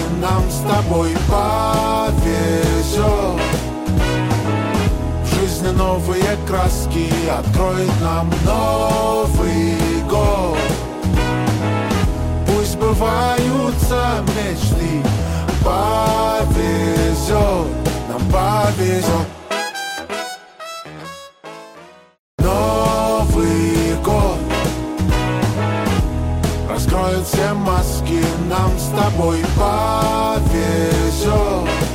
нам с тобой повезет. В жизни новые краски откроет нам Новый год. Пусть сбываются мечты, повезет, нам повезет. Новый год раскроет все маски, нам с тобой повезет.